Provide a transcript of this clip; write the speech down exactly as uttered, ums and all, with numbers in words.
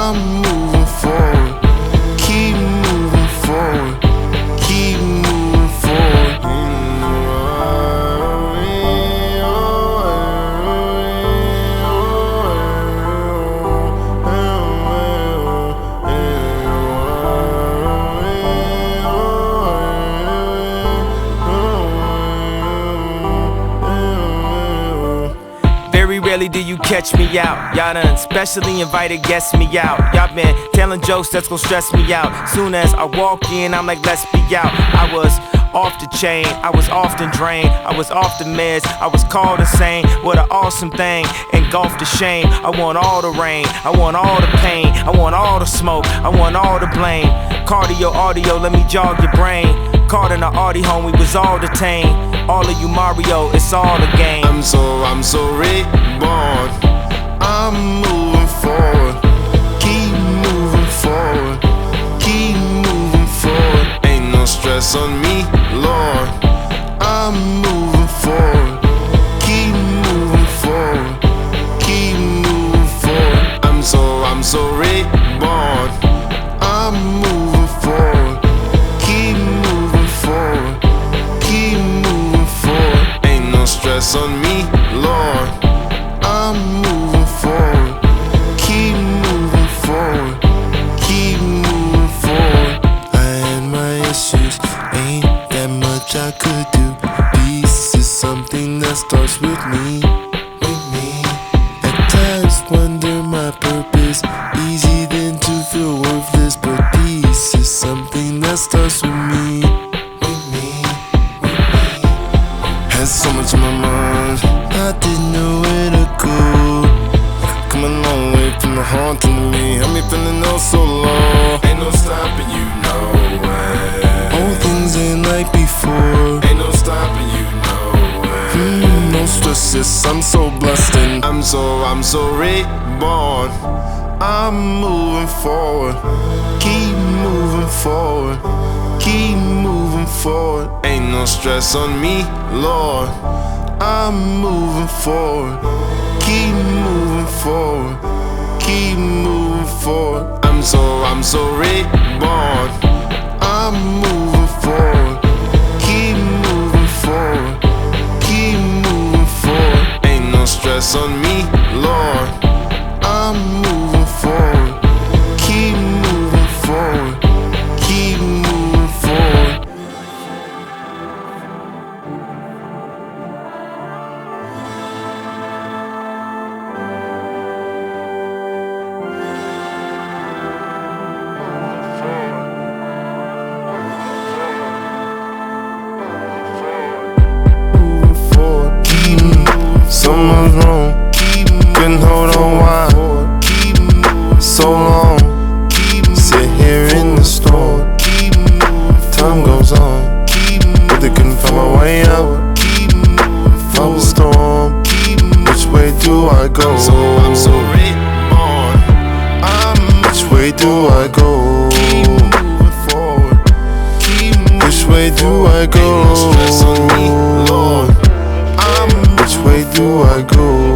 I'm moving forward. Keep moving forward. Keep moving forward. Very rarely do you catch me out. Y'all done specially invited guests me out. Y'all been telling jokes that's gon' stress me out. Soon as I walk in, I'm like, let's be out. I was off the chain, I was often drained, I was off the meds, I was called insane. What an awesome thing, engulfed the shame. I want all the rain, I want all the pain, I want all the smoke, I want all the blame. Cardio, audio, let me jog your brain. Caught in the Audi home, we was all detained. All of you Mario, it's all a game. I'm so, I'm so reborn. I'm moving forward. Keep moving forward. Keep moving forward. Ain't no stress on me, Lord. I'm moving forward. Keep moving forward. Keep moving forward. I'm so, I'm so reborn. I'm moving forward. Keep moving forward. Keep moving forward. Ain't no stress on me, Lord. I'm moving forward. Keep moving forward. Keep moving forward. I had my issues, ain't that much I could do. Peace is something that starts with me. With me. At times wonder my purpose. Easy then to feel worthless, but peace is something that starts with me. With me. With me. Had so much on my mind, I didn't know where to go. Come a long way from the haunting to me. Had me feeling oh so low. Ain't no stopping you, no way. All things ain't like before. Ain't no stopping you, no way. Mm, no stresses, I'm so blessed and I'm so, I'm so reborn. I'm moving forward. Keep moving forward. Keep moving forward. Ain't no stress on me, Lord. I'm moving forward. Keep moving forward. Keep moving forward. I'm so, I'm so reborn. I'm moving forward. Keep moving forward. Keep moving forward. Ain't no stress on me, Lord. I'm moving forward. Keep moving forward. Keep moving forward. Someone's wrong, couldn't hold on why so long. Sit here in the storm, time goes on, but they couldn't find my way out. From the storm, which way do I go? I'm so, I'm so reborn. I'm which way do I go? Keep moving forward. Keep moving which way do I go? Ain't no stress on me, Lord. Which way do I go?